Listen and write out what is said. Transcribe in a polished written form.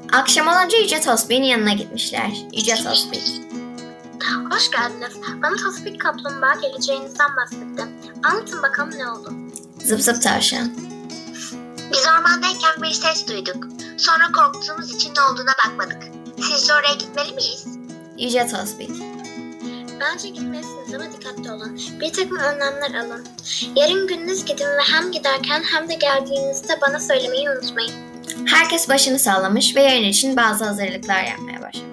Akşam olunca Yüce Tosbih'in yanına gitmişler. Yüce Tosbih. Hoş geldiniz. Bana Tosbih kaplumbağa geleceğinizden bahsetti. Anlatın bakalım ne oldu? Zıp zıp tavşan. Biz ormandayken bir ses duyduk. Sonra korktuğumuz için ne olduğuna bakmadık. Sizce oraya gitmeli miyiz? Yüce Tosbih. Bence gitmelisiniz ama dikkatli olun. Bir takım önlemler alın. Yarın gündüz gidin ve hem giderken hem de geldiğinizde bana söylemeyi unutmayın. Herkes başını sallamış ve yarın için bazı hazırlıklar yapmaya başlamış.